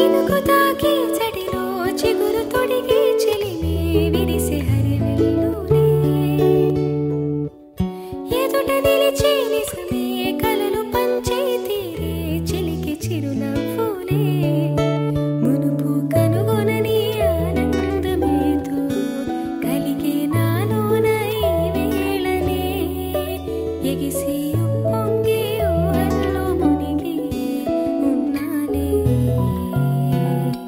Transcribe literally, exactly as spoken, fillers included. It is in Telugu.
చినుకు తాకి చడిలో చిగురు తొడిగి చెలిమే విరిసే హరివెల్లులే ఎదుట నిలిచి నిజమే కలలు పంచే తీరే చెలికి చిరునవ్వులే మునుపు కనుగొనని ఆనందమేతో కలిగే నాలోన ఈ వేళనే ఎగిసి